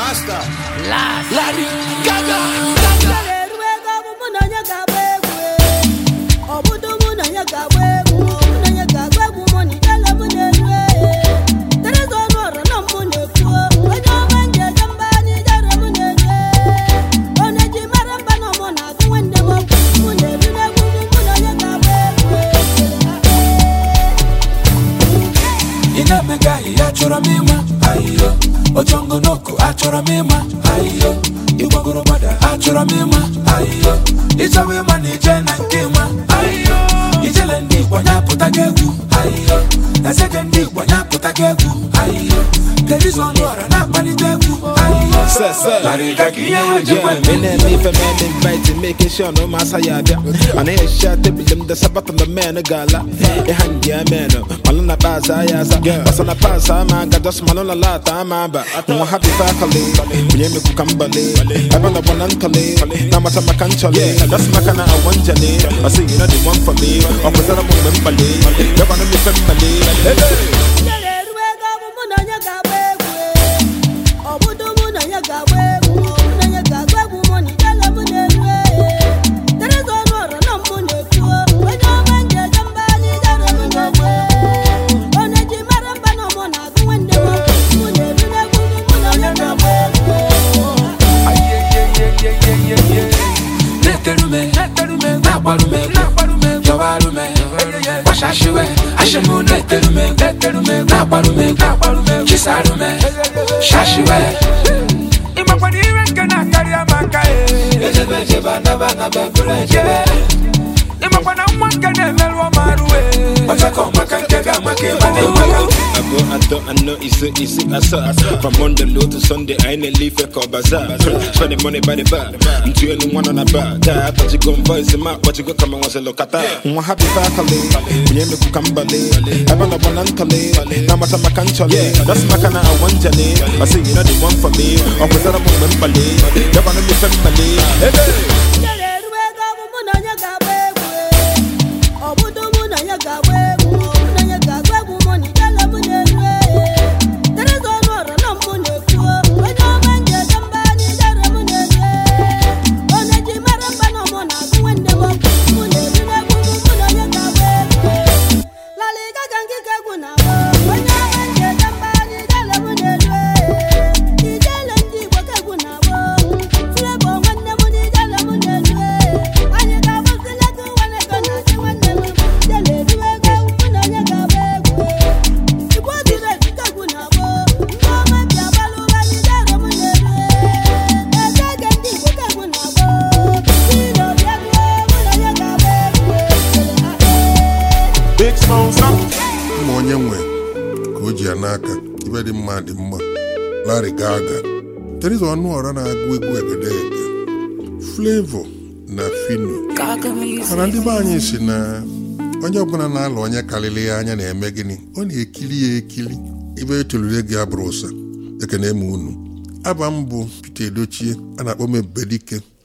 Master Larry Gaga achọrọ m ịma ayo ochongo noko achọrọ m ịma ayo igbagoro gbada achọrọ m ịma ayo ịchọwa ịma na ije na nke ma ayo ijele ndị Igbo nyapụta gị egwu ayo ezege ndị Igbo nyapụta gị egwu ayo terizo ọnụ ọra na-akpalite egwu ayo Larry Gaga ihe ha jikwa making sure no massa ya bia and I shot the bill the sabat on the man gala e hangi amen malona baza ya za basana pasa ma ga dos malona la ta ma ba no happy family me ku kambale abana bonantale na mata makanchale das makana a wanjale I say you know the one for me o ko zara mo mbale ya bana mi family Ashimume, Nabarume, Chisarume, Shashiwe. Imakwani renkana karia makae. Ejeba naba kureje. Imakwana mwakane melwa maruwe. Otako makankega makebane waka. I know it's I saw. From Monday low to Sunday, I ain't leave a call bazaar. Spending money by the bar. I'm two and one on a bar. I thought you go voice him out, but you go come and watch a look at that. Happy family, we ain't make Kambale. I want a bonantale, now mata makanchale. That's makana I want Jane. I say you know the one for me. Or was that a woman ballet? You wanna be family. Hey. Onye nwe ka o ji ya n'aka ibe dị mma dị mma Larry Gaga terizo ọnụ ọra na-agụ egwu egedege Flavor na Fino mana ndị be anyị si na onye ọbụla na-alụ onye karịrị ya anya na-eme gịnị ọ na-ekili ya ekili ibe etolure gị abụrụ ụsa ekene m unu aba m bụ Peter Edochie a na-akpọ m Ebubedike